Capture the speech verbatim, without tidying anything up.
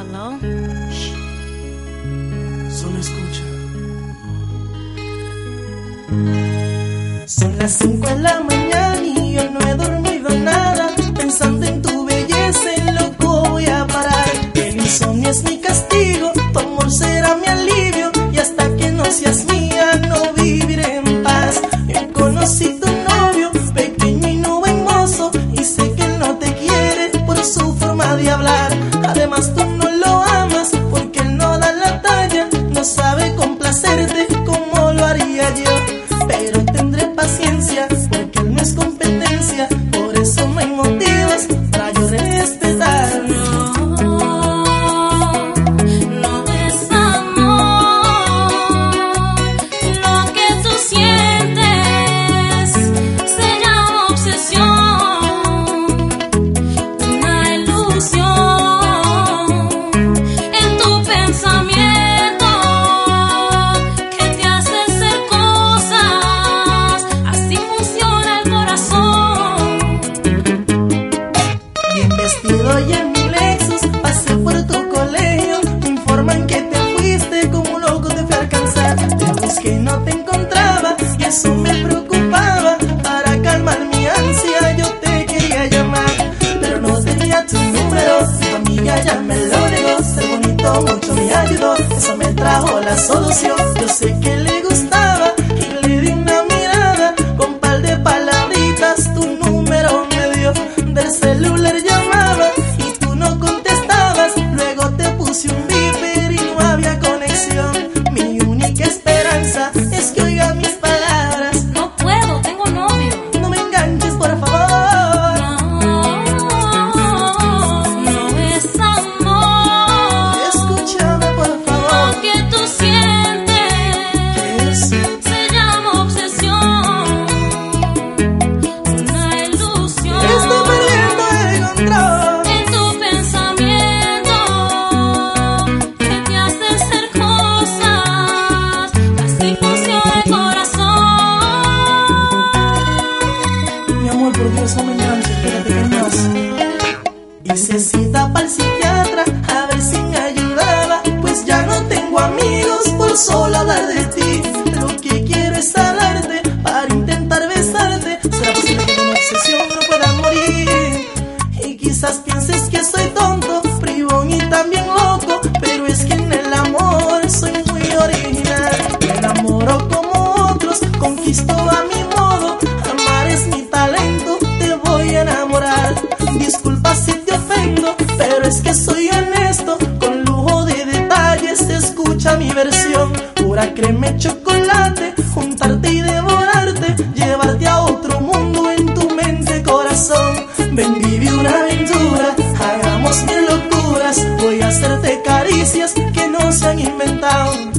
Hello. Solo escucha. Son las cinco de la mañana y yo no he dormido nada. Pensando en tu belleza, en loco voy a parar. El insomnio es mi castigo, tu amor será mi alivio. Y hasta que no seas mía, no viviré en paz. Yo conocí tu novio, pequeño y no buen mozo, y sé que él no te quiere por su forma de hablar. Además tú no lo amas porque él no da la talla, no sabe complacerte como lo haría yo. Pero tendré paciencia porque él no es competencia, por eso no hay motivos para yo respetarlo. Vestido y en mi Lexus, pasé por tu colegio. Me informan que te fuiste, como un loco te fui a alcanzar. Te busqué y no te encontraba, y eso me preocupaba. Para calmar mi ansia yo te quería llamar, pero no tenía tu número, tu amiga ya me lo negó. Ser bonito mucho me ayudó, eso me trajo la solución. Yo sé que le gustaba y le di una mirada, con par de palabritas tu número me dio. Del celular llamaba y tú no contestabas, luego te puse un beeper y no había conexión. Mi única esperanza es que oiga mis palabras. No puedo, tengo novio. No me enganches, por favor. No, no es amor. Escúchame, por favor. Lo que tú sientes ¿Qué es? se llama obsesión, una ilusión. Estoy perdiendo el control. En tu pensamiento que te hace hacer cosas, así funciona el corazón. Mi amor, por Dios, no me enganches, espérate que hay más. Hice cita para el psiquiatra a ver si me ayudaba, pues ya no tengo amigos por solo hablar de ti. Lo que quiero es hablarte para intentar besarte. ¿Será posible que de una obsesión no pueda morir? Y quizás pienses que soy tonto, bribón y también loco, pero es que en el amor soy muy original. Me enamoro como otros, conquisto a mi modo. Amar es mi talento, te voy a enamorar. Disculpa si te ofendo, pero es que soy honesto. Con lujo de detalles, escucha mi versión. Pura crema y chocolate, juntarte y devorarte, llevarte a otro mundo en tu mente, corazón. Ven, vive una aventura, hagamos mil locuras. Voy a hacerte caricias que no se han inventado.